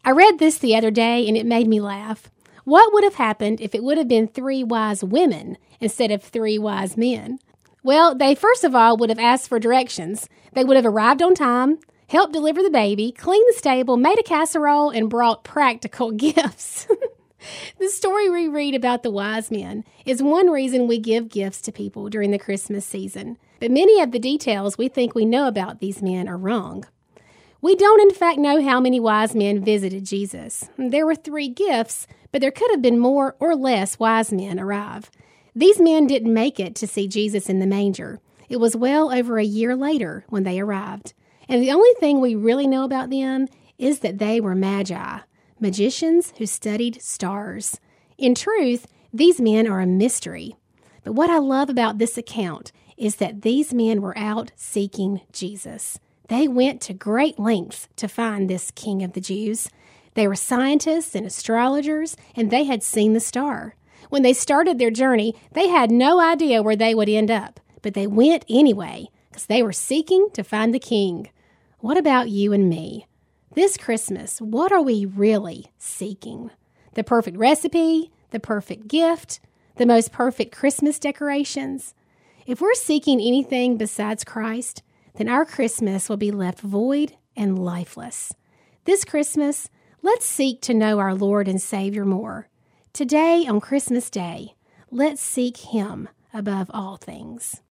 I read this the other day and it made me laugh. What would have happened if it would have been 3 wise women instead of 3 wise men? Well, they first of all would have asked for directions. They would have arrived on time, helped deliver the baby, cleaned the stable, made a casserole, and brought practical gifts. The story we read about the wise men is one reason we give gifts to people during the Christmas season. But many of the details we think we know about these men are wrong. We don't in fact know how many wise men visited Jesus. There were 3 gifts, but there could have been more or less wise men arrive. These men didn't make it to see Jesus in the manger. It was well over a year later when they arrived. And the only thing we really know about them is that they were magi, magicians who studied stars. In truth, these men are a mystery. But what I love about this account is that these men were out seeking Jesus. They went to great lengths to find this King of the Jews. They were scientists and astrologers, and they had seen the star. When they started their journey, they had no idea where they would end up, but they went anyway because they were seeking to find the King. What about you and me? This Christmas, what are we really seeking? The perfect recipe, the perfect gift, the most perfect Christmas decorations? If we're seeking anything besides Christ, then our Christmas will be left void and lifeless. This Christmas, let's seek to know our Lord and Savior more. Today, on Christmas Day, let's seek Him above all things.